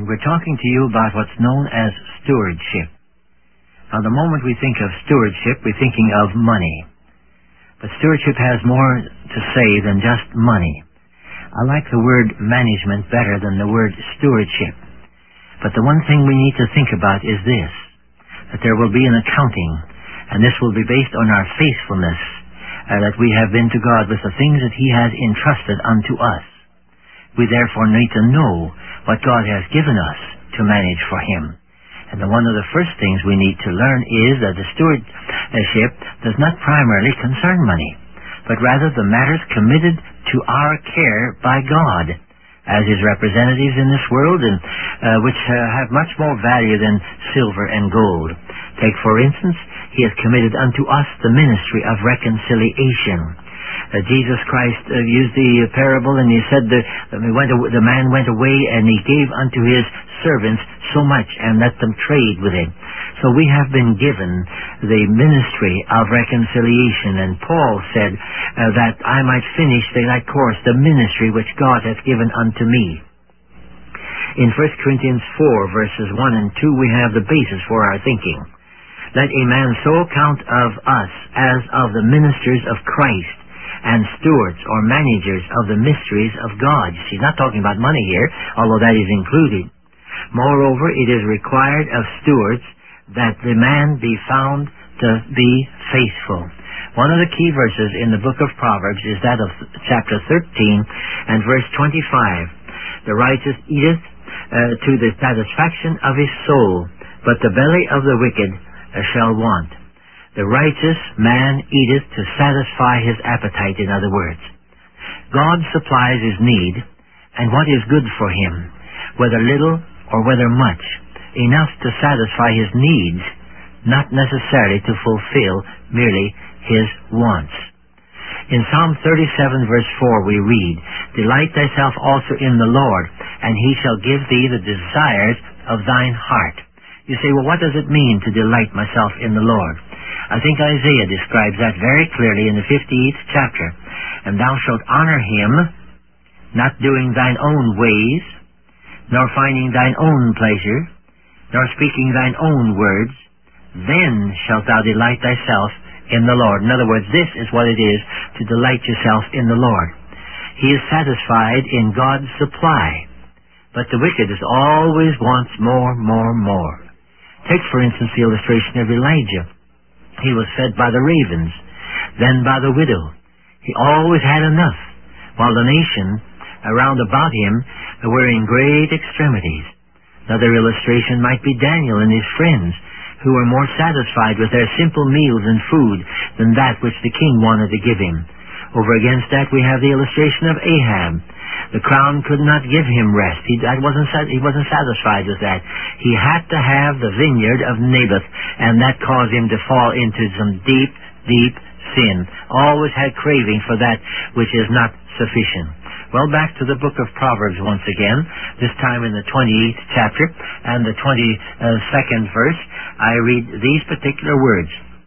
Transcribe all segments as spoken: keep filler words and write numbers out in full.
and we're talking to you about what's known as stewardship. Now, the moment we think of stewardship, we're thinking of money. But stewardship has more to say than just money. I like the word management better than the word stewardship. But the one thing we need to think about is this, that there will be an accounting, and this will be based on our faithfulness, uh, that we have been to God with the things that He has entrusted unto us. We therefore need to know what God has given us to manage for Him. And the one of the first things we need to learn is that the stewardship does not primarily concern money, but rather the matters committed to our care by God as His representatives in this world, and uh, which uh, have much more value than silver and gold. Take, for instance, He has committed unto us the ministry of reconciliation. Uh, Jesus Christ uh, used the uh, parable, and He said the, the, went, the man went away and he gave unto his servants so much and let them trade with him. So we have been given the ministry of reconciliation, and Paul said uh, that I might finish the, that course, the ministry which God hath given unto me. In First Corinthians four, verses one and two, we have the basis for our thinking. Let a man so count of us as of the ministers of Christ, and stewards or managers of the mysteries of God. She's not talking about money here, although that is included. Moreover, it is required of stewards that the man be found to be faithful. One of the key verses in the book of Proverbs is that of chapter thirteen and verse twenty-five. The righteous eateth uh, to the satisfaction of his soul, but the belly of the wicked uh, shall want. The righteous man eateth to satisfy his appetite, in other words. God supplies his need, and what is good for him, whether little or whether much, enough to satisfy his needs, not necessarily to fulfill merely his wants. In Psalm thirty-seven, verse four, we read, Delight thyself also in the Lord, and He shall give thee the desires of thine heart. You say, well, what does it mean to delight myself in the Lord? I think Isaiah describes that very clearly in the fifty-eighth chapter. And thou shalt honor Him, not doing thine own ways, nor finding thine own pleasure, nor speaking thine own words. Then shalt thou delight thyself in the Lord. In other words, this is what it is to delight yourself in the Lord. He is satisfied in God's supply. But the wicked is always wants more, more, more. Take, for instance, the illustration of Elijah. He was fed by the ravens, then by the widow. He always had enough, while the nation around about him were in great extremities. Another illustration might be Daniel and his friends, who were more satisfied with their simple meals and food than that which the king wanted to give him. Over against that we have the illustration of Ahab. The crown could not give him rest. He, that wasn't, he wasn't satisfied with that. He had to have the vineyard of Naboth, and that caused him to fall into some deep, deep sin. Always had craving for that which is not sufficient. Well, back to the book of Proverbs once again, this time in the twenty-eighth chapter and the twenty-second verse, I read these particular words.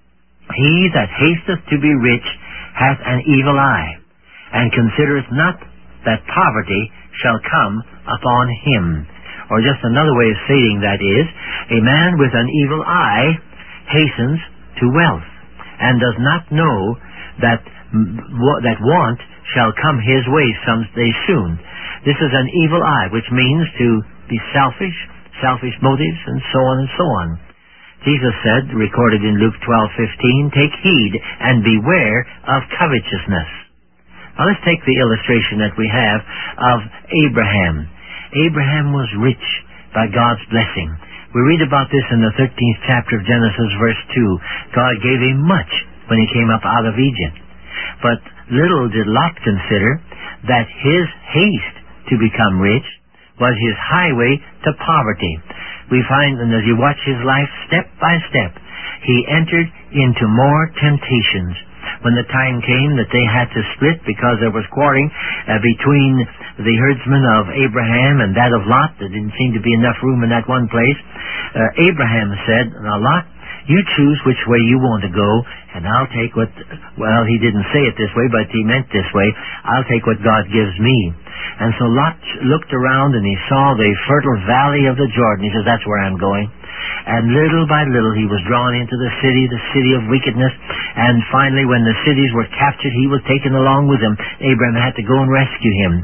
He that hasteth to be rich hath an evil eye, and considereth not that poverty shall come upon him. Or just another way of stating that is, a man with an evil eye hastens to wealth, and does not know that that want shall come his way some day soon. This is an evil eye, which means to be selfish, selfish motives, and so on and so on. Jesus said, recorded in Luke twelve fifteen, Take heed and beware of covetousness. Now let's take the illustration that we have of Abraham. Abraham was rich by God's blessing. We read about this in the thirteenth chapter of Genesis, verse two. God gave him much when he came up out of Egypt. But little did Lot consider that his haste to become rich was his highway to poverty. We find that as you watch his life step by step, he entered into more temptations. When the time came that they had to split because there was quarreling uh, between the herdsmen of Abraham and that of Lot, there didn't seem to be enough room in that one place, uh, Abraham said, Now Lot, you choose which way you want to go, and I'll take what, well, he didn't say it this way, but he meant this way, I'll take what God gives me. And so Lot looked around and he saw the fertile valley of the Jordan. He says, that's where I'm going. And little by little he was drawn into the city, the city of wickedness. And finally, when the cities were captured, he was taken along with them. Abraham had to go and rescue him.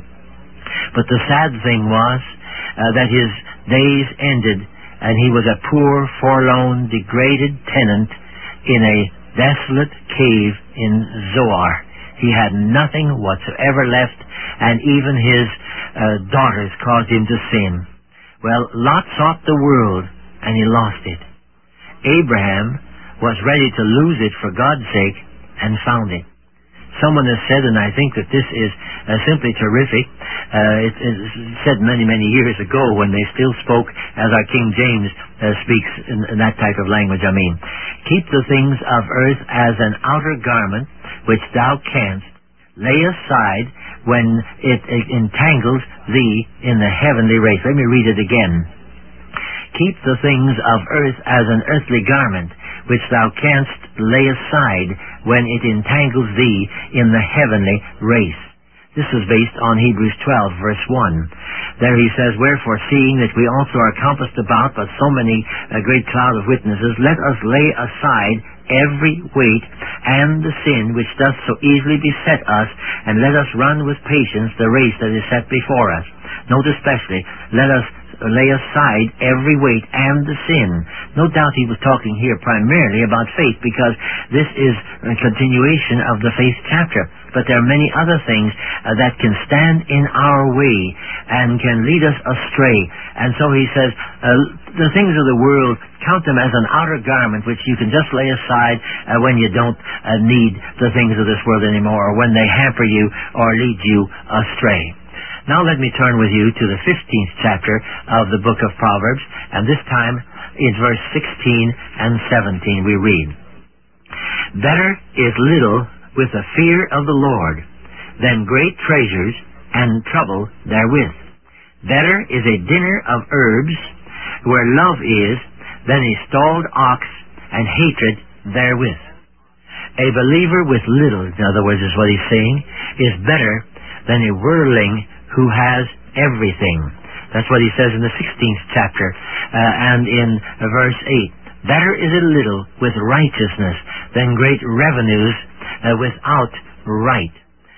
But the sad thing was uh, that his days ended, and he was a poor, forlorn, degraded tenant in a desolate cave in Zoar. He had nothing whatsoever left, and even his uh, daughters caused him to sin. Well, Lot sought the world, and he lost it. Abraham was ready to lose it for God's sake, and found it. Someone has said, and I think that this is uh, simply terrific, uh, it is said many, many years ago when they still spoke as our King James uh, speaks in, in that type of language, I mean. Keep the things of earth as an outer garment, which thou canst lay aside when it, it entangles thee in the heavenly race. Let me read it again. Keep the things of earth as an earthly garment, which thou canst lay aside when it entangles thee in the heavenly race. This is based on Hebrews twelve, verse one. There he says, wherefore, seeing that we also are compassed about by so many a great cloud of witnesses, let us lay aside every weight and the sin which doth so easily beset us, and let us run with patience the race that is set before us. Note especially, let us lay aside every weight and the sin. No doubt he was talking here primarily about faith, because this is a continuation of the faith chapter. But there are many other things uh, that can stand in our way and can lead us astray. And so he says, uh, the things of the world, count them as an outer garment which you can just lay aside uh, when you don't uh, need the things of this world anymore, or when they hamper you or lead you astray. Now let me turn with you to the fifteenth chapter of the book of Proverbs, and this time in verse sixteen and seventeen we read, better is little with the fear of the Lord than great treasures and trouble therewith. Better is a dinner of herbs where love is than a stalled ox and hatred therewith. A believer with little, in other words, is what he's saying, is better than a worldling who has everything. That's what he says in the sixteenth chapter uh, and in uh, verse eight. Better is a little with righteousness than great revenues uh, without right.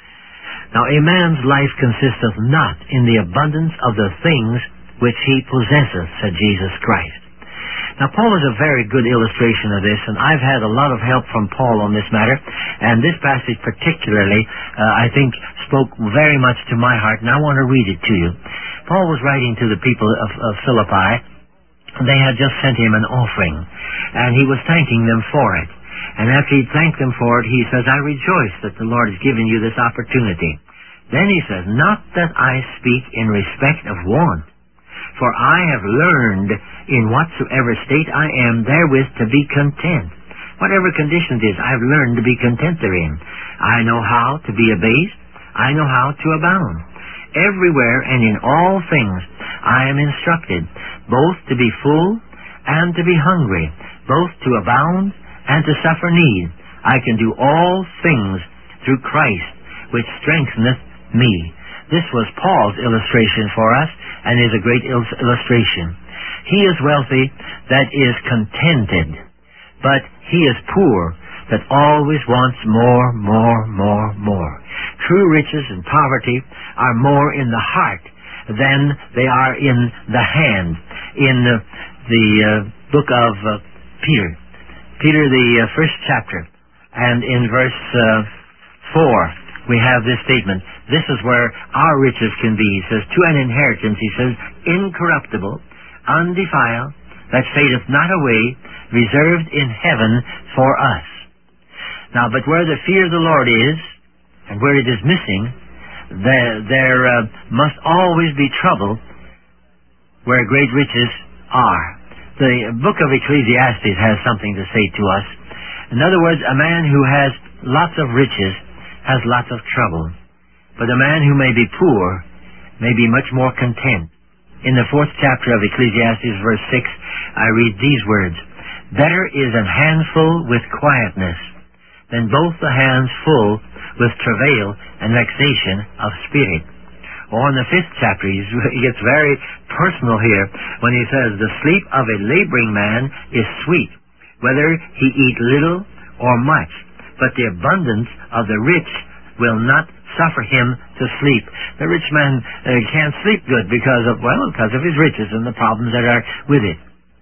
Now, a man's life consisteth not in the abundance of the things which he possesseth, said Jesus Christ. Now, Paul is a very good illustration of this, and I've had a lot of help from Paul on this matter, and this passage particularly, uh, I think, spoke very much to my heart, and I want to read it to you. Paul was writing to the people of, of Philippi. They had just sent him an offering, and he was thanking them for it. And after he thanked them for it, he says, I rejoice that the Lord has given you this opportunity. Then he says, not that I speak in respect of want, for I have learned in whatsoever state I am therewith to be content. Whatever condition it is, I have learned to be content therein. I know how to be abased. I know how to abound. Everywhere and in all things I am instructed, both to be full and to be hungry, both to abound and to suffer need. I can do all things through Christ, which strengtheneth me. This was Paul's illustration for us, and is a great il- illustration. He is wealthy that is contented, but he is poor that always wants more, more, more, more. True riches and poverty are more in the heart than they are in the hand. In uh, the uh, book of uh, Peter, Peter, the uh, first chapter, and in verse uh, four, we have this statement. This is where our riches can be. He says, to an inheritance, he says, incorruptible, undefiled, that fadeth not away, reserved in heaven for us. Now, but where the fear of the Lord is, and where it is missing, there, there uh, must always be trouble where great riches are. The book of Ecclesiastes has something to say to us. In other words, a man who has lots of riches has lots of trouble. But a man who may be poor may be much more content. In the fourth chapter of Ecclesiastes, verse six, I read these words, better is an handful with quietness than both the hands full with travail and vexation of spirit. Or in the fifth chapter, he's, he gets very personal here when he says, the sleep of a laboring man is sweet, whether he eat little or much, but the abundance of the rich will not suffer him to sleep. The rich man uh, can't sleep good because of, well, because of his riches and the problems that are with it.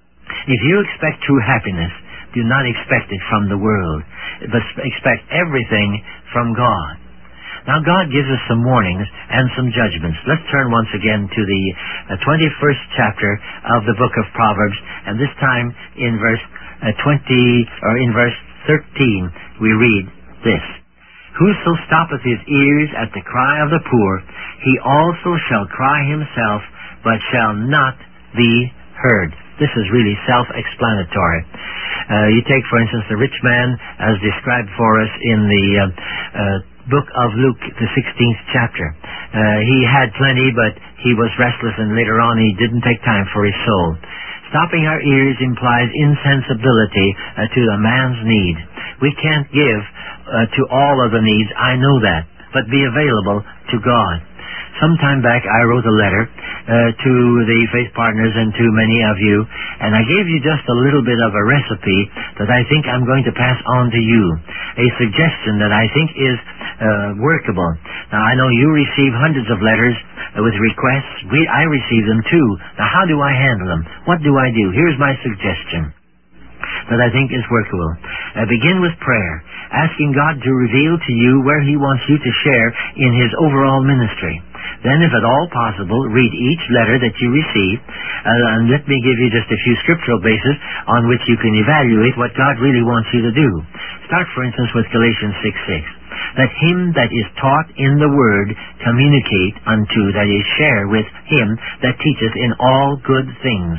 If you expect true happiness, do not expect it from the world, but expect everything from God. Now, God gives us some warnings and some judgments. Let's turn once again to the uh, twenty-first chapter of the book of Proverbs, and this time in verse uh, twenty, or in verse thirteen, we read this. Whoso stoppeth his ears at the cry of the poor, he also shall cry himself, but shall not be heard. This is really self-explanatory. Uh, you take, for instance, the rich man as described for us in the uh, uh, book of Luke, the sixteenth chapter. Uh, he had plenty, but he was restless, and later on he didn't take time for his soul. Stopping our ears implies insensibility uh, to a man's need. We can't give uh, to all of the needs, I know that, but be available to God. Some time back I wrote a letter uh, to the faith partners and to many of you, and I gave you just a little bit of a recipe that I think I'm going to pass on to you, a suggestion that I think is uh, workable. Now, I know you receive hundreds of letters uh, with requests. We, I receive them too. Now, how do I handle them? What do I do? Here's my suggestion that I think is workable. Uh, begin with prayer, asking God to reveal to you where He wants you to share in His overall ministry. Then, if at all possible, read each letter that you receive, uh, and let me give you just a few scriptural bases on which you can evaluate what God really wants you to do. Start, for instance, with Galatians six six. Let him that is taught in the word communicate unto, that is, share with him that teacheth in all good things.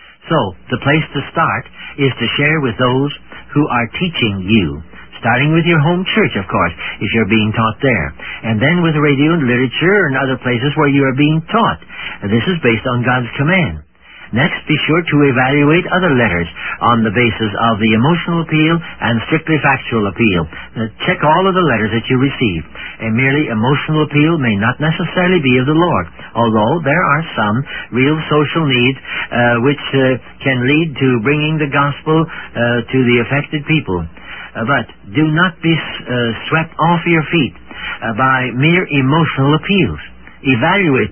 So, the place to start is to share with those who are teaching you. Starting with your home church, of course, if you're being taught there. And then with radio and literature and other places where you are being taught. And this is based on God's command. Next, be sure to evaluate other letters on the basis of the emotional appeal and strictly factual appeal. Now, check all of the letters that you receive. A merely emotional appeal may not necessarily be of the Lord, although there are some real social needs uh, which uh, can lead to bringing the gospel uh, to the affected people. Uh, but do not be uh, swept off your feet uh, by mere emotional appeals. Evaluate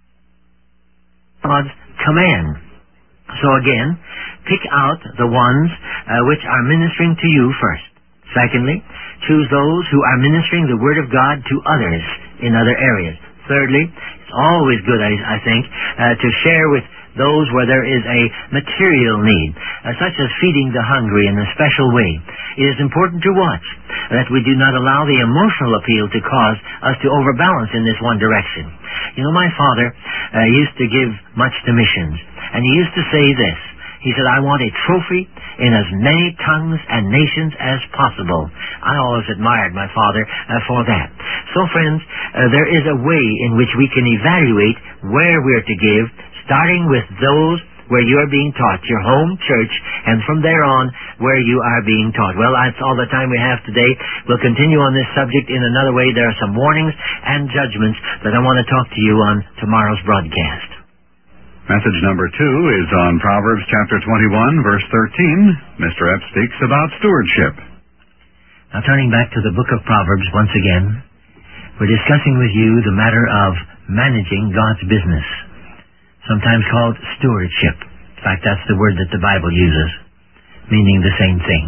God's command. So again, pick out the ones uh, which are ministering to you first. Secondly, choose those who are ministering the Word of God to others in other areas. Thirdly, it's always good, I, I think, uh, to share with those where there is a material need, uh, such as feeding the hungry in a special way. It is important to watch that we do not allow the emotional appeal to cause us to overbalance in this one direction. You know, my father uh, used to give much to missions, and he used to say this. He said, I want a trophy in as many tongues and nations as possible. I always admired my father uh, for that. So, friends, uh, there is a way in which we can evaluate where we're to give, starting with those where you are being taught, your home church, and from there on, where you are being taught. Well, that's all the time we have today. We'll continue on this subject in another way. There are some warnings and judgments that I want to talk to you on tomorrow's broadcast. Message number two is on Proverbs chapter twenty-one, verse thirteen. Mister Epps speaks about stewardship. Now, turning back to the book of Proverbs once again, we're discussing with you the matter of managing God's business, sometimes called stewardship. In fact, that's the word that the Bible uses, meaning the same thing.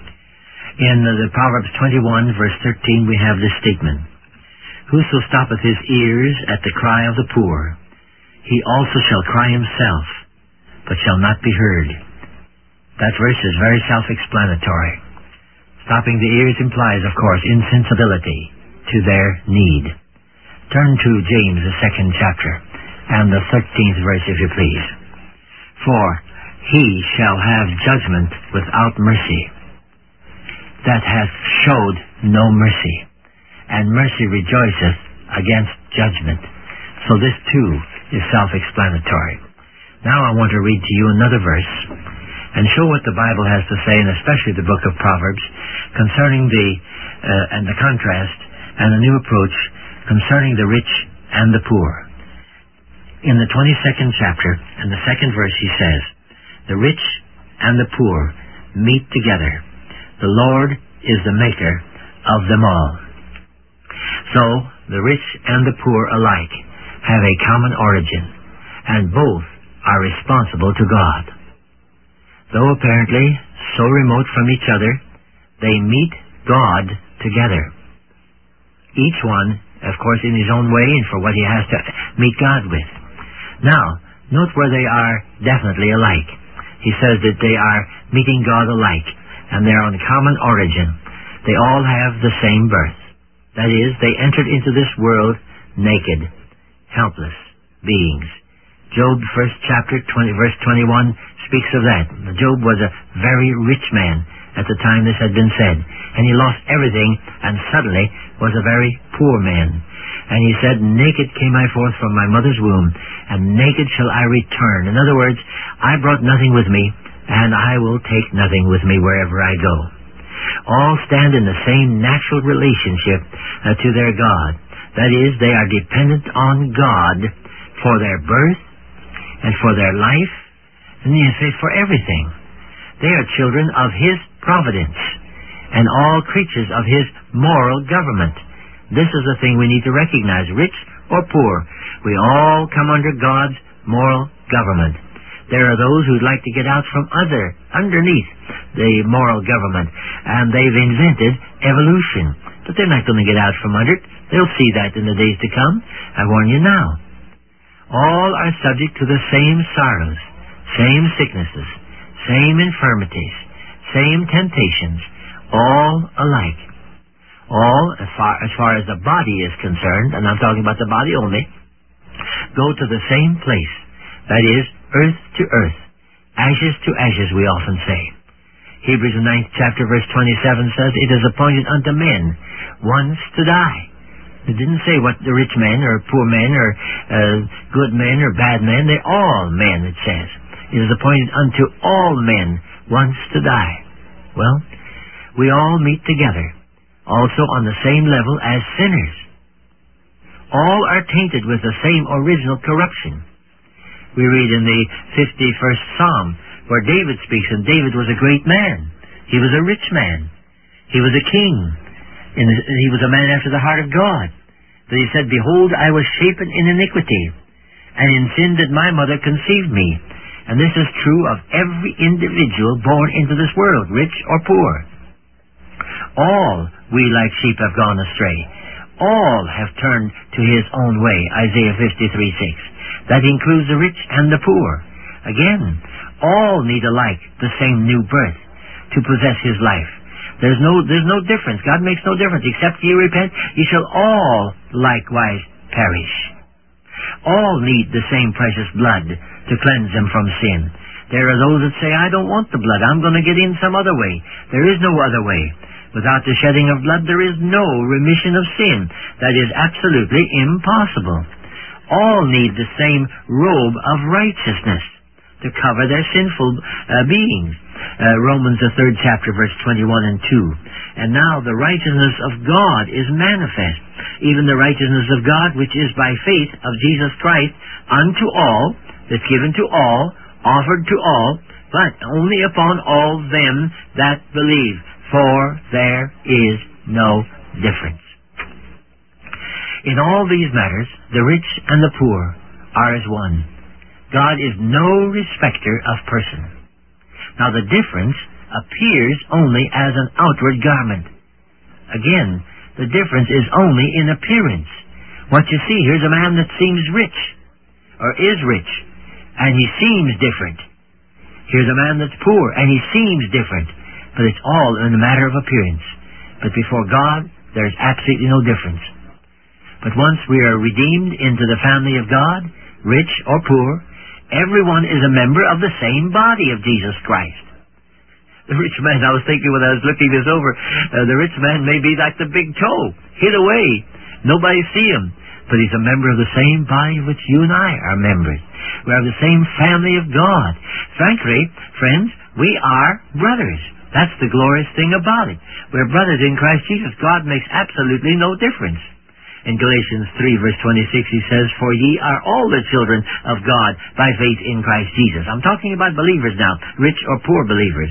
In the Proverbs twenty-one, verse thirteen, we have this statement. Whoso stoppeth his ears at the cry of the poor, he also shall cry himself, but shall not be heard. That verse is very self-explanatory. Stopping the ears implies, of course, insensibility to their need. Turn to James, the second chapter, and the thirteenth verse, if you please. For he shall have judgment without mercy, that hath showed no mercy, and mercy rejoiceth against judgment. So this too is self-explanatory. Now I want to read to you another verse and show what the Bible has to say, and especially the book of Proverbs, concerning the uh, and the contrast and the new approach concerning the rich and the poor. In the twenty-second chapter, and the second verse, he says, "The rich and the poor meet together. The Lord is the maker of them all." So, the rich and the poor alike have a common origin, and both are responsible to God. Though apparently so remote from each other, they meet God together. Each one, of course, in his own way and for what he has to meet God with. Now, note where they are definitely alike. He says that they are meeting God alike, and they're on common origin. They all have the same birth. That is, they entered into this world naked, helpless beings. Job, first chapter, twenty, verse twenty-one, speaks of that. Job was a very rich man at the time this had been said, and he lost everything, and suddenly was a very poor man. And he said, "Naked came I forth from my mother's womb, and naked shall I return." In other words, I brought nothing with me, and I will take nothing with me wherever I go. All stand in the same natural relationship uh, to their God. That is, they are dependent on God for their birth and for their life, and you say for everything. They are children of His providence and all creatures of His moral government. This is the thing we need to recognize, rich or poor. We all come under God's moral government. There are those who'd like to get out from other, underneath the moral government, and they've invented evolution. But they're not going to get out from under it. They'll see that in the days to come. I warn you now. All are subject to the same sorrows, same sicknesses, same infirmities, same temptations, all alike. All, as far, as far as the body is concerned, and I'm talking about the body only, go to the same place. That is, earth to earth, ashes to ashes, we often say. Hebrews the ninth chapter, verse twenty-seven says, "It is appointed unto men once to die." It didn't say what the rich men or poor men or uh, good men or bad men. They're all men, it says. It is appointed unto all men once to die. Well, we all meet together, also on the same level as sinners. All are tainted with the same original corruption. We read in the fifty-first Psalm where David speaks, and David was a great man. He was a rich man. He was a king. And he was a man after the heart of God. But he said, "Behold, I was shapen in iniquity, and in sin did my mother conceive me." And this is true of every individual born into this world, rich or poor. All we like sheep have gone astray. All have turned to his own way, Isaiah fifty-three six. That includes the rich and the poor. Again, all need alike the same new birth to possess his life. There's no, there's no difference. God makes no difference. Except ye repent, ye shall all likewise perish. All need the same precious blood to cleanse them from sin. There are those that say, "I don't want the blood. I'm going to get in some other way." There is no other way. Without the shedding of blood, there is no remission of sin. That is absolutely impossible. All need the same robe of righteousness to cover their sinful uh, beings. Uh, Romans, the third chapter, verse twenty-one and two. "And now the righteousness of God is manifest, even the righteousness of God which is by faith of Jesus Christ unto all," that's given to all, offered to all, but only upon all them that believe. For there is no difference. In all these matters, the rich and the poor are as one. God is no respecter of person. Now the difference appears only as an outward garment. Again, the difference is only in appearance. What you see, here's a man that seems rich, or is rich, and he seems different. Here's a man that's poor, and he seems different. But it's all in a matter of appearance. But before God, there's absolutely no difference. But once we are redeemed into the family of God, rich or poor, everyone is a member of the same body of Jesus Christ. The rich man, I was thinking when I was looking this over, uh, the rich man may be like the big toe, hid away. Nobody see him. But he's a member of the same body of which you and I are members. We are the same family of God. Frankly, friends, we are brothers. That's the glorious thing about it. We're brothers in Christ Jesus. God makes absolutely no difference. In Galatians three, verse twenty-six, he says, "For ye are all the children of God by faith in Christ Jesus." I'm talking about believers now, rich or poor believers.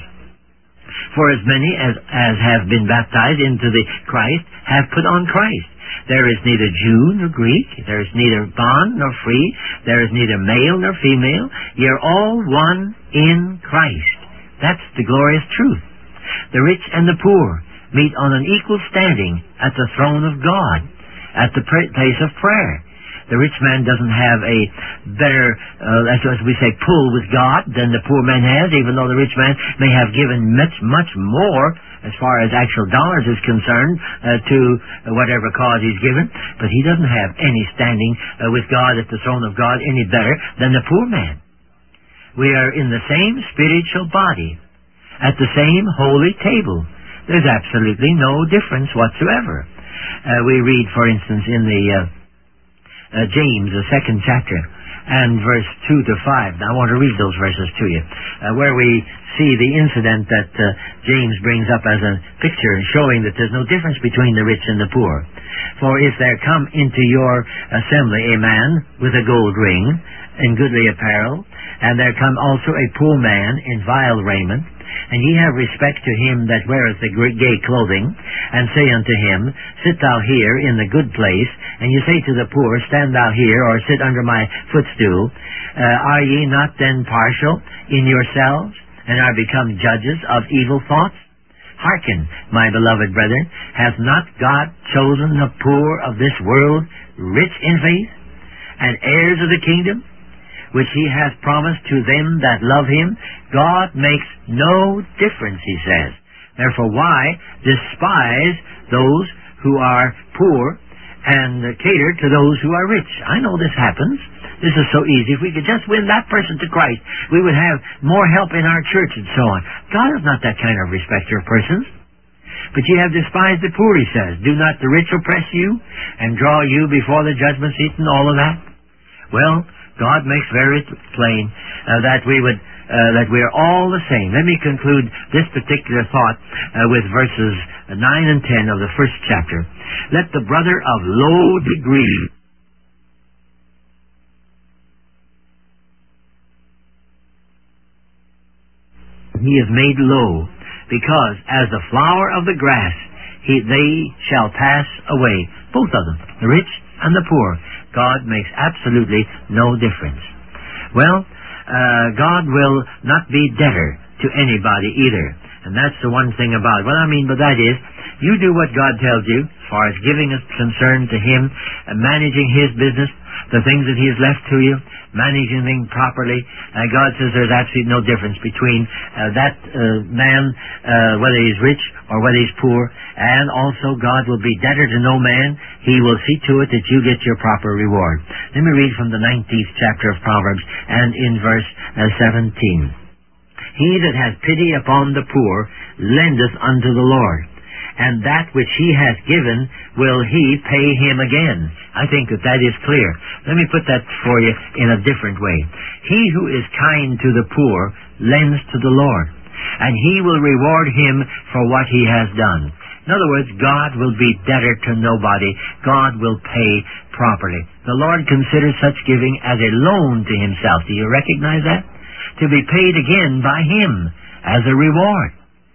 "For as many as, as have been baptized into the Christ have put on Christ. There is neither Jew nor Greek, there is neither bond nor free, there is neither male nor female. Ye are all one in Christ." That's the glorious truth. The rich and the poor meet on an equal standing at the throne of God, at the place of prayer. The rich man doesn't have a better, uh, as we say, pull with God than the poor man has, even though the rich man may have given much, much more as far as actual dollars is concerned uh, to whatever cause he's given. But he doesn't have any standing uh, with God at the throne of God any better than the poor man. We are in the same spiritual body, at the same holy table. There's absolutely no difference whatsoever. Uh, we read, for instance, in the uh, uh, James, the second chapter, and verse two to five. Now, I want to read those verses to you, uh, where we see the incident that uh, James brings up as a picture, showing that there's no difference between the rich and the poor. "For if there come into your assembly a man with a gold ring, in goodly apparel, and there come also a poor man in vile raiment, and ye have respect to him that weareth the gay clothing, and say unto him, Sit thou here in the good place, and ye say to the poor, Stand thou here, or sit under my footstool, uh, are ye not then partial in yourselves, and are become judges of evil thoughts? Hearken, my beloved brethren, hath not God chosen the poor of this world rich in faith, and heirs of the kingdom, which he hath promised to them that love him? God makes no difference," he says. "Therefore why despise those who are poor and cater to those who are rich?" I know this happens. This is so easy. If we could just win that person to Christ, we would have more help in our church and so on. God is not that kind of respecter of persons. "But ye have despised the poor," he says. "Do not the rich oppress you and draw you before the judgment seat," and all of that? Well, God makes very plain uh, that we would uh, that we are all the same. Let me conclude this particular thought uh, with verses nine and ten of the first chapter. "Let the brother of low degree he is made low, because as the flower of the grass he, they shall pass away." Both of them, the rich and the poor. God makes absolutely no difference. Well, uh, God will not be debtor to anybody either. And that's the one thing about it. What I mean by that is, you do what God tells you, as far as giving is concerned to Him, uh, managing His business, the things that He has left to you, managing things properly. Uh, God says there's absolutely no difference between uh, that uh, man, uh, whether he's rich or whether he's poor. And also God will be debtor to no man. He will see to it that you get your proper reward. Let me read from the nineteenth chapter of Proverbs and in verse uh, seventeen. "He that hath pity upon the poor lendeth unto the Lord, and that which he hath given will he pay him again." I think that that is clear. Let me put that for you in a different way. "He who is kind to the poor lends to the Lord, and he will reward him for what he has done." In other words, God will be debtor to nobody. God will pay properly. The Lord considers such giving as a loan to Himself. Do you recognize that? To be paid again by Him as a reward.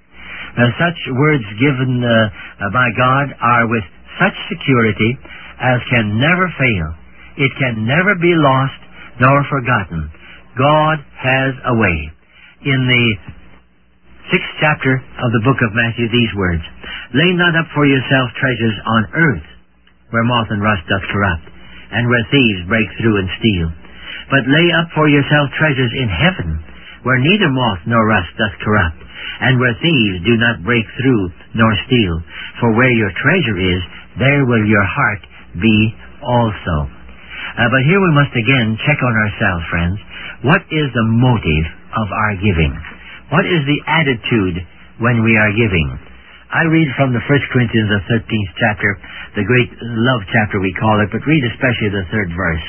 Now, such words given uh, by God are with such security as can never fail. It can never be lost nor forgotten. God has a way. In the sixth chapter of the book of Matthew, these words, "Lay not up for yourself treasures on earth, where moth and rust doth corrupt, and where thieves break through and steal. But lay up for yourself treasures in heaven, where neither moth nor rust doth corrupt, and where thieves do not break through nor steal. For where your treasure is, there will your heart be also." Uh, but here we must again check on ourselves, friends. What is the motive of our giving? What is the attitude when we are giving? I read from the First Corinthians, the thirteenth chapter, the great love chapter we call it, but read especially the third verse.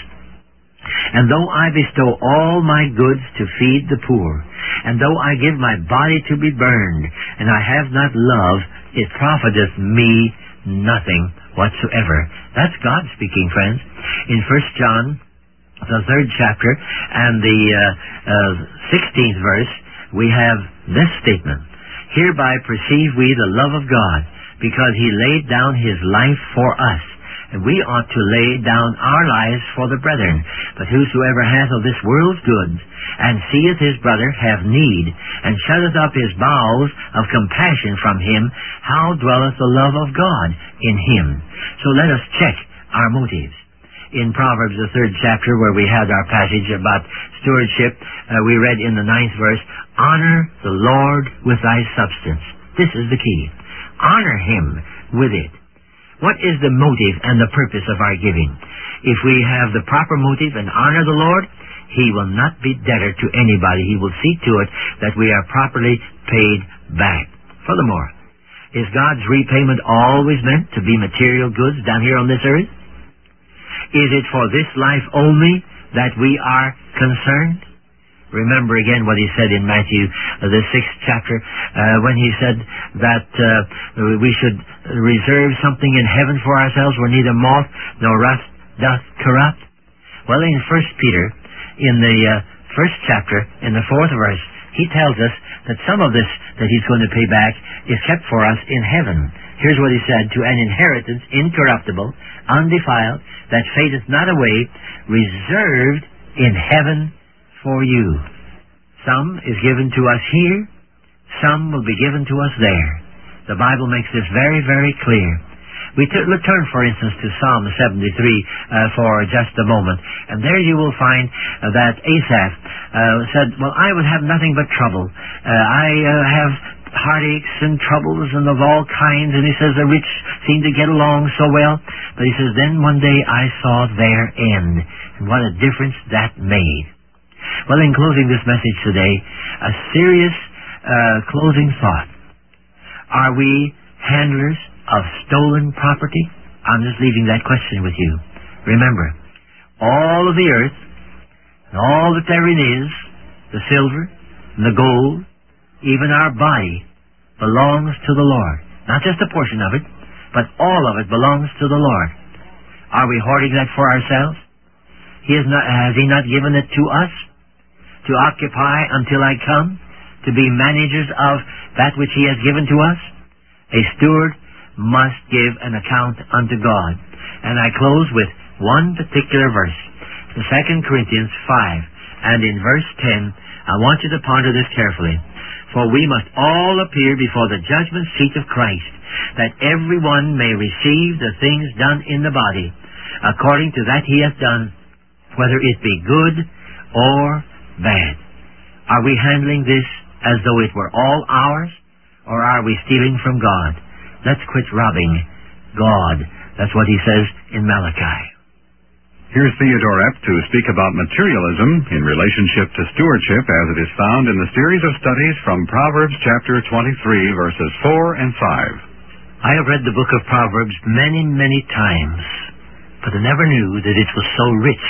"And though I bestow all my goods to feed the poor, and though I give my body to be burned, and I have not love, it profiteth me nothing whatsoever." That's God speaking, friends. In First John, the third chapter, and the uh, uh, sixteenth verse, we have this statement. Hereby perceive we the love of God, because he laid down his life for us. And we ought to lay down our lives for the brethren. But whosoever hath of this world's goods, and seeth his brother have need, and shutteth up his bowels of compassion from him, how dwelleth the love of God in him? So let us check our motives. In Proverbs, the third chapter, where we had our passage about stewardship, uh, we read in the ninth verse, honor the Lord with thy substance. This is the key. Honor him with it. What is the motive and the purpose of our giving? If we have the proper motive and honor the Lord, he will not be debtor to anybody. He will see to it that we are properly paid back. Furthermore, is God's repayment always meant to be material goods down here on this earth? Is it for this life only that we are concerned? Remember again what he said in Matthew, uh, the sixth chapter, uh, when he said that uh, we should reserve something in heaven for ourselves where neither moth nor rust doth corrupt. Well, in First Peter, in the uh, first chapter, in the fourth verse, he tells us that some of this that he's going to pay back is kept for us in heaven. Here's what he said, to an inheritance incorruptible, undefiled, that fadeth not away, reserved in heaven for you. Some is given to us here, some will be given to us there. The Bible makes this very, very clear. We t- let's turn, for instance, to Psalm seventy-three uh, for just a moment. And there you will find uh, that Asaph uh, said, well, I would have nothing but trouble. Uh, I uh, have heartaches and troubles and of all kinds. And he says, the rich seem to get along so well. But he says, then one day I saw their end. And what a difference that made. Well, in closing this message today, a serious uh, closing thought. Are we handlers of stolen property? I'm just leaving that question with you. Remember, all of the earth, and all that therein is, the silver, and the gold, even our body, belongs to the Lord. Not just a portion of it, but all of it belongs to the Lord. Are we hoarding that for ourselves? He has, not, has He not given it to us to occupy until I come, to be managers of that which He has given to us? A steward must give an account unto God. And I close with one particular verse, the Second Corinthians five, and in verse ten, I want you to ponder this carefully. For we must all appear before the judgment seat of Christ, that every one may receive the things done in the body, according to that he hath done, whether it be good or bad. Are we handling this as though it were all ours, or are we stealing from God? Let's quit robbing God. That's what he says in Malachi. Here's Theodore Epp to speak about materialism in relationship to stewardship as it is found in the series of studies from Proverbs chapter twenty-three, verses four and five. I have read the book of Proverbs many, many times, but I never knew that it was so rich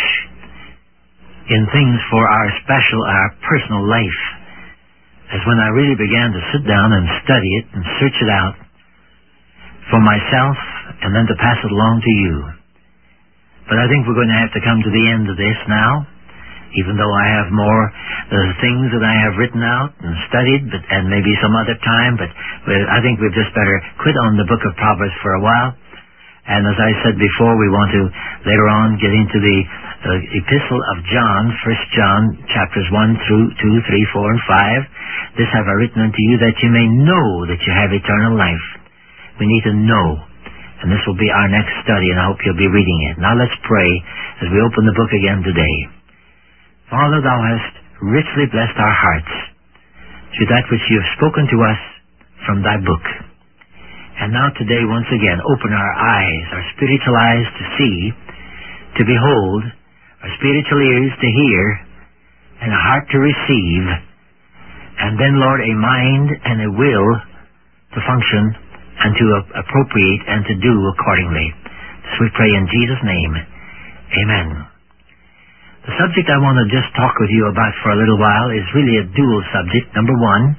in things for our special, our personal life, as when I really began to sit down and study it and search it out for myself and then to pass it along to you. But I think we're going to have to come to the end of this now, even though I have more uh, things that I have written out and studied, but, and maybe some other time, but I think we've just better quit on the book of Proverbs for a while. And as I said before, we want to later on get into the uh, epistle of John, First John, chapters one through two, three, four, and five. This have I written unto you that you may know that you have eternal life. We need to know. And this will be our next study, and I hope you'll be reading it. Now let's pray as we open the book again today. Father, Thou hast richly blessed our hearts through that which You have spoken to us from Thy book. And now today, once again, open our eyes, our spiritual eyes to see, to behold, our spiritual ears to hear, and a heart to receive, and then, Lord, a mind and a will to function and to appropriate and to do accordingly. So we pray in Jesus' name. Amen. The subject I want to just talk with you about for a little while is really a dual subject. Number one,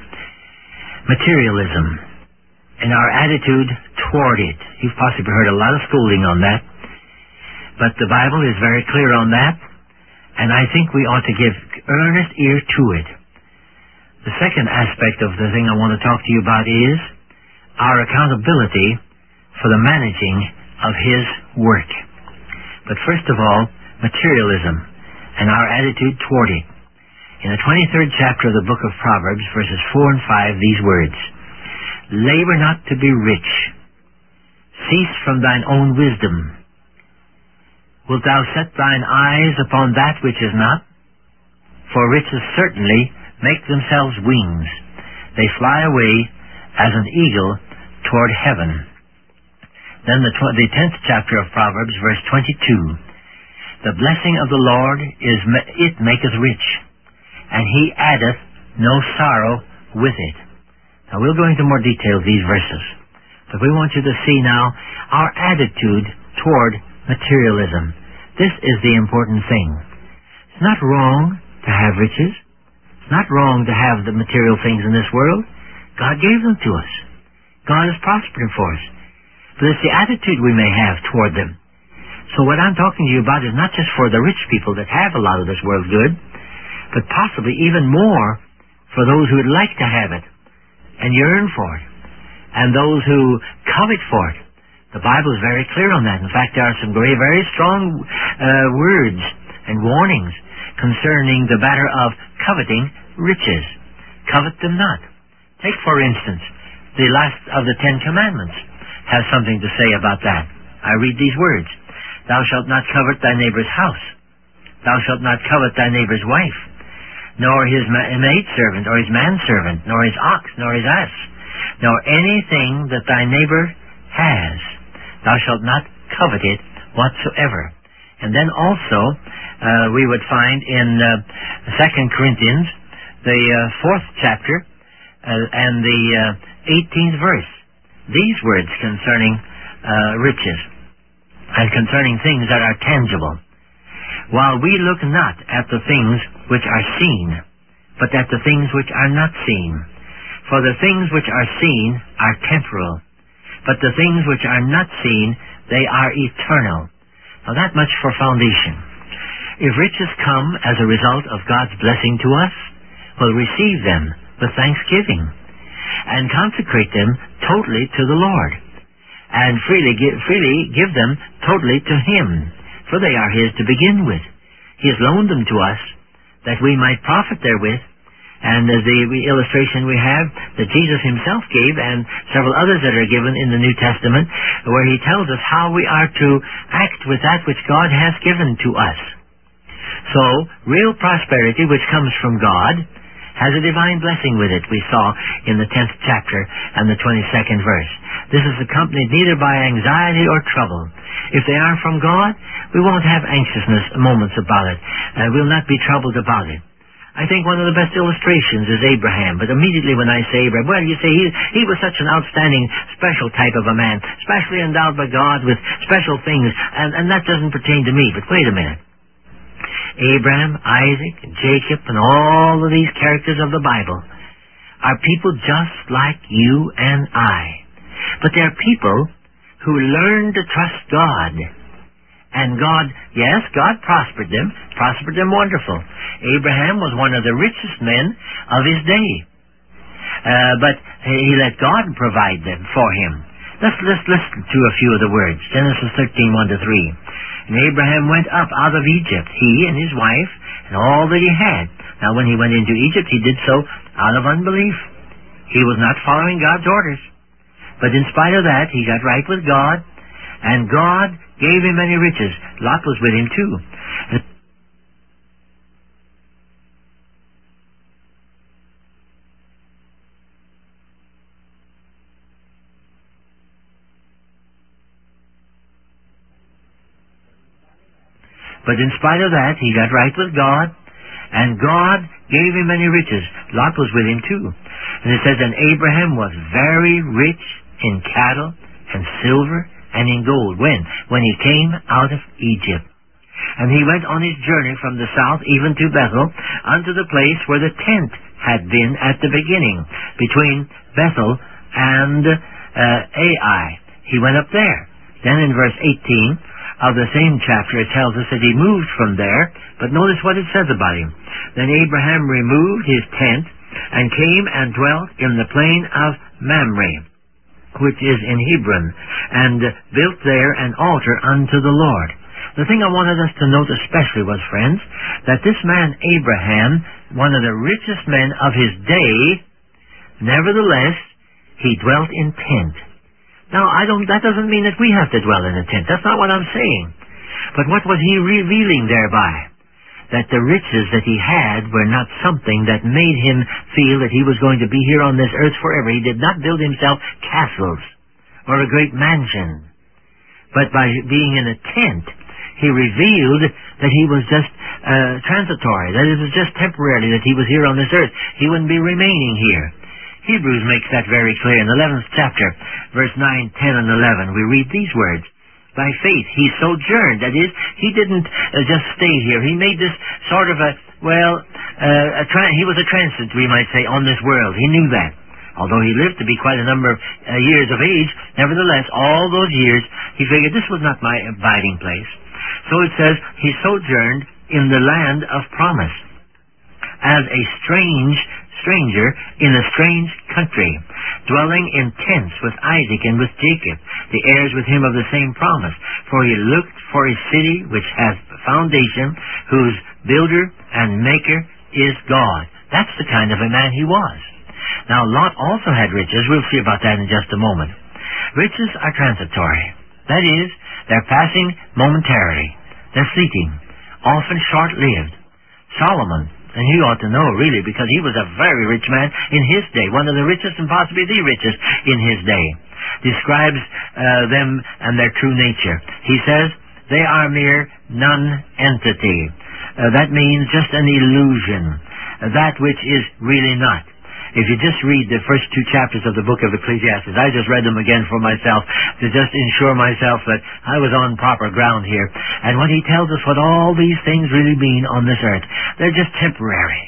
materialism and our attitude toward it. You've possibly heard a lot of schooling on that. But the Bible is very clear on that, and I think we ought to give earnest ear to it. The second aspect of the thing I want to talk to you about is our accountability for the managing of His work. But first of all, materialism and our attitude toward it. In the twenty-third chapter of the book of Proverbs, verses four and five, these words, "Labor not to be rich. Cease from thine own wisdom. Wilt thou set thine eyes upon that which is not? For riches certainly make themselves wings. They fly away as an eagle toward heaven." Then the, tw- the tenth chapter of Proverbs, verse twenty-two, "The blessing of the Lord is ma- it maketh rich, and He addeth no sorrow with it." Now we'll go into more detail of these verses, but we want you to see now our attitude toward materialism. This is the important thing. It's not wrong to have riches. It's not wrong to have the material things in this world. God gave them to us. God has prospered them for us. But it's the attitude we may have toward them. So what I'm talking to you about is not just for the rich people that have a lot of this world's good, but possibly even more for those who would like to have it and yearn for it, and those who covet for it. The Bible is very clear on that. In fact, there are some very, very strong uh, words and warnings concerning the matter of coveting riches. Covet them not. Take, for instance, the last of the Ten Commandments has something to say about that. I read these words. "Thou shalt not covet thy neighbor's house. Thou shalt not covet thy neighbor's wife, nor his ma- maidservant, or his manservant, nor his ox, nor his ass, nor anything that thy neighbor has. Thou shalt not covet it whatsoever." And then also, uh, we would find in uh, Second Corinthians, the uh, fourth chapter, uh, and the uh, eighteenth verse, these words concerning uh, riches and concerning things that are tangible. "While we look not at the things which are seen, but at the things which are not seen. For the things which are seen are temporal, but the things which are not seen, they are eternal." Now that much for foundation. If riches come as a result of God's blessing to us, we'll receive them with thanksgiving and consecrate them totally to the Lord, and freely give, freely give them totally to Him, for they are His to begin with. He has loaned them to us that we might profit therewith, and as the illustration we have that Jesus Himself gave, and several others that are given in the New Testament, where He tells us how we are to act with that which God has given to us. So, real prosperity which comes from God has a divine blessing with it, we saw in the tenth chapter and the twenty-second verse. This is accompanied neither by anxiety or trouble. If they are from God, we won't have anxiousness moments about it. Uh, we'll not be troubled about it. I think one of the best illustrations is Abraham. But immediately when I say Abraham, well, you say he, he was such an outstanding, special type of a man, specially endowed by God with special things, and, and that doesn't pertain to me. But wait a minute. Abraham, Isaac, and Jacob, and all of these characters of the Bible are people just like you and I. But they're people who learn to trust God. And God, yes, God prospered them, prospered them wonderful. Abraham was one of the richest men of his day. Uh, but he let God provide them for him. Let's, let's listen to a few of the words. Genesis thirteen, one to three. "And Abraham went up out of Egypt, he and his wife, and all that he had." Now when he went into Egypt, he did so out of unbelief. He was not following God's orders. But in spite of that, he got right with God, and God gave him many riches. Lot was with him too. But in spite of that, he got right with God, and God gave him many riches. Lot was with him too. And it says, "And Abraham was very rich in cattle and silver and in gold." When? When he came out of Egypt. "And he went on his journey from the south even to Bethel, unto the place where the tent had been at the beginning, between Bethel and uh, Ai." He went up there. Then in verse eighteen, of the same chapter, it tells us that he moved from there, but notice what it says about him. Then Abraham removed his tent and came and dwelt in the plain of Mamre, which is in Hebron, and built there an altar unto the Lord. The thing I wanted us to note especially was, friends, that this man Abraham, one of the richest men of his day, nevertheless, he dwelt in tent. Now, I don't, that doesn't mean that we have to dwell in a tent. That's not what I'm saying. But what was he revealing thereby? That the riches that he had were not something that made him feel that he was going to be here on this earth forever. He did not build himself castles or a great mansion. But by being in a tent, he revealed that he was just uh, transitory, that it was just temporarily that he was here on this earth. He wouldn't be remaining here. Hebrews makes that very clear. In the eleventh chapter, verse nine, ten, and eleven, we read these words. By faith he sojourned. That is, he didn't uh, just stay here. He made this sort of a, well, uh, a tra- he was a transit, we might say, on this world. He knew that. Although he lived to be quite a number of uh, years of age, nevertheless, all those years, he figured this was not my abiding place. So it says, he sojourned in the land of promise, as a strange stranger in a strange country, dwelling in tents with Isaac and with Jacob, the heirs with him of the same promise. For he looked for a city which has foundation, whose builder and maker is God. That's the kind of a man he was. Now, Lot also had riches. We'll see about that in just a moment. Riches are transitory. That is, they're passing momentarily. They're fleeting, often short-lived. Solomon, and he ought to know, really, because he was a very rich man in his day, one of the richest and possibly the richest in his day, describes uh, them and their true nature. He says, they are mere non-entity. Uh, that means just an illusion, uh, that which is really not. If you just read the first two chapters of the book of Ecclesiastes, I just read them again for myself to just ensure myself that I was on proper ground here. And when he tells us what all these things really mean on this earth, they're just temporary.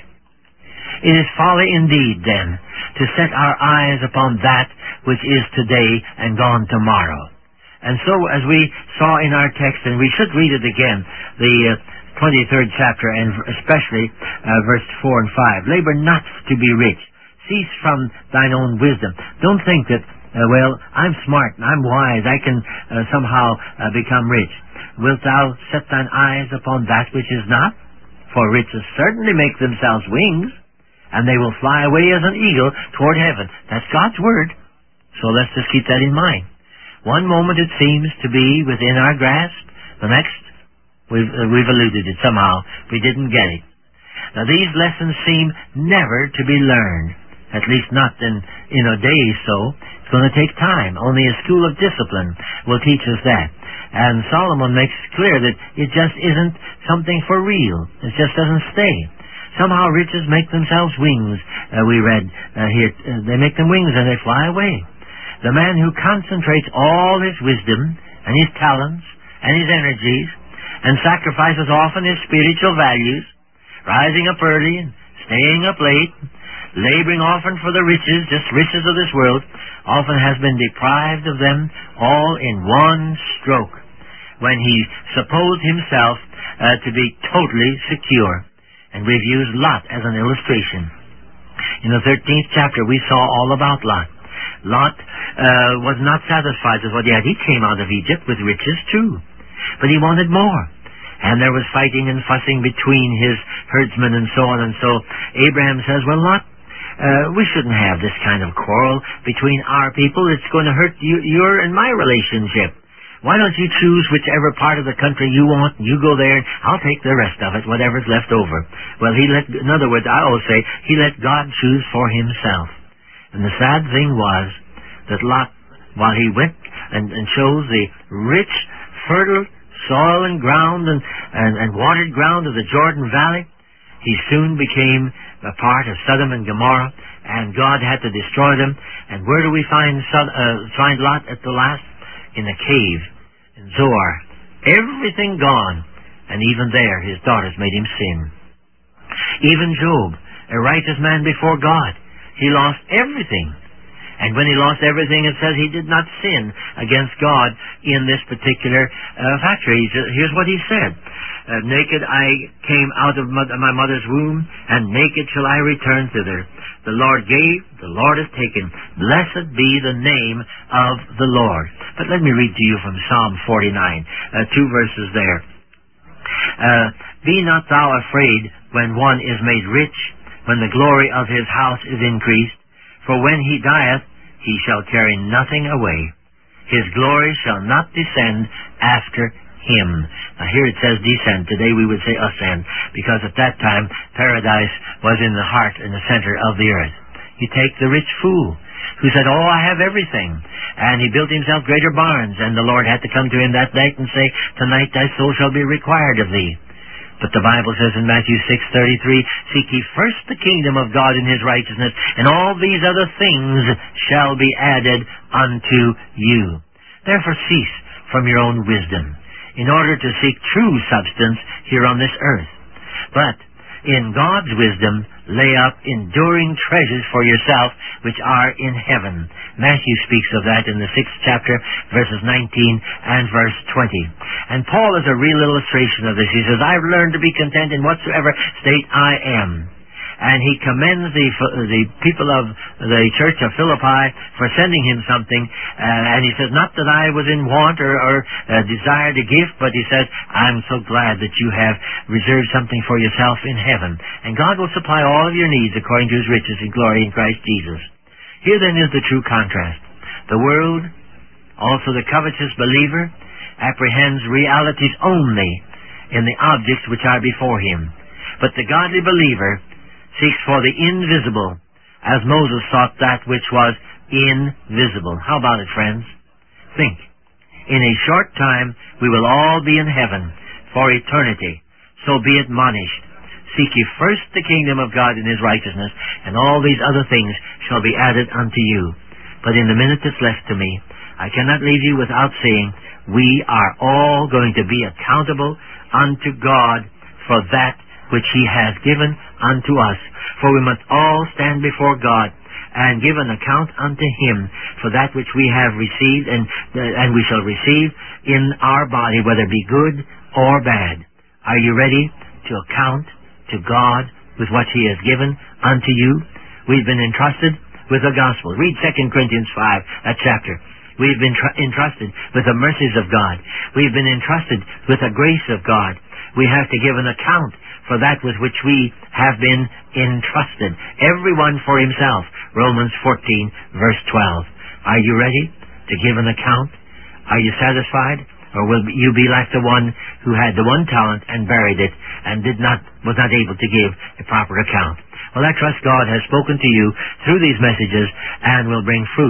It is folly indeed, then, to set our eyes upon that which is today and gone tomorrow. And so, as we saw in our text, and we should read it again, the uh, twenty-third chapter, and especially uh, verse four and five, labor not to be rich. Cease from thine own wisdom. Don't think that, uh, well, I'm smart, and I'm wise, I can uh, somehow uh, become rich. Wilt thou set thine eyes upon that which is not? For riches certainly make themselves wings, and they will fly away as an eagle toward heaven. That's God's word. So let's just keep that in mind. One moment it seems to be within our grasp. The next, we've, uh, we've eluded it somehow. We didn't get it. Now these lessons seem never to be learned. At least not in, in a day so. It's going to take time. Only a school of discipline will teach us that. And Solomon makes clear that it just isn't something for real. It just doesn't stay. Somehow riches make themselves wings, uh, we read uh, here. Uh, they make them wings and they fly away. The man who concentrates all his wisdom and his talents and his energies and sacrifices often his spiritual values, rising up early and staying up late, laboring often for the riches, just riches of this world, often has been deprived of them all in one stroke, when he supposed himself uh, to be totally secure. And we've used Lot as an illustration. In the thirteenth chapter, we saw all about Lot. Lot uh, was not satisfied with what he had. He came out of Egypt with riches too, but he wanted more. And there was fighting and fussing between his herdsmen and so on. And so Abraham says, well, Lot, Uh, we shouldn't have this kind of quarrel between our people. It's going to hurt you, your and my relationship. Why don't you choose whichever part of the country you want, and you go there, and I'll take the rest of it, whatever's left over. Well, he let, in other words, I always say, he let God choose for himself. And the sad thing was that Lot, while he went and, and chose the rich, fertile soil and ground and, and, and watered ground of the Jordan Valley, he soon became a part of Sodom and Gomorrah, and God had to destroy them. And where do we find Sod- uh, find Lot at the last? In a cave in Zoar. Everything gone, and even there his daughters made him sin. Even Job, a righteous man before God, he lost everything. And when he lost everything, it says he did not sin against God in this particular uh, factory. Here's what he said. Uh, naked I came out of my mother's womb, and naked shall I return thither. The Lord gave, the Lord has taken. Blessed be the name of the Lord. But let me read to you from Psalm forty-nine, uh, two verses there. Uh, be not thou afraid when one is made rich, when the glory of his house is increased. For when he dieth, he shall carry nothing away. His glory shall not descend after him. Now here it says descend. Today we would say ascend, because at that time paradise was in the heart, in the center of the earth. You take the rich fool who said, oh, I have everything. And he built himself greater barns, and the Lord had to come to him that night and say, tonight thy soul shall be required of thee. But the Bible says in Matthew six thirty-three, seek ye first the kingdom of God and his righteousness, and all these other things shall be added unto you. Therefore cease from your own wisdom, in order to seek true substance here on this earth. But in God's wisdom, lay up enduring treasures for yourself, which are in heaven. Matthew speaks of that in the sixth chapter, verses nineteen and verse twenty. And Paul is a real illustration of this. He says, I've learned to be content in whatsoever state I am. And he commends the the people of the church of Philippi for sending him something. Uh, and he says, not that I was in want or, or uh, desired a gift, but he says, I'm so glad that you have reserved something for yourself in heaven. And God will supply all of your needs according to his riches in glory in Christ Jesus. Here then is the true contrast. The world, also the covetous believer, apprehends realities only in the objects which are before him. But the godly believer seeks for the invisible, as Moses sought that which was invisible. How about it, friends? Think. In a short time we will all be in heaven for eternity. So be admonished. Seek ye first the kingdom of God and his righteousness, and all these other things shall be added unto you. But in the minute that's left to me, I cannot leave you without saying, we are all going to be accountable unto God for that which he has given unto us. For we must all stand before God and give an account unto him for that which we have received, and uh, and we shall receive in our body, whether it be good or bad. Are you ready to account to God with what he has given unto you? We've been entrusted with the gospel. Read Second Corinthians five, that chapter. We've been tr- entrusted with the mercies of God. We've been entrusted with the grace of God. We have to give an account for that with which we have been entrusted. Everyone for himself. Romans fourteen, verse twelve. Are you ready to give an account? Are you satisfied? Or will you be like the one who had the one talent and buried it and did not was not able to give a proper account? Well, I trust God has spoken to you through these messages and will bring fruit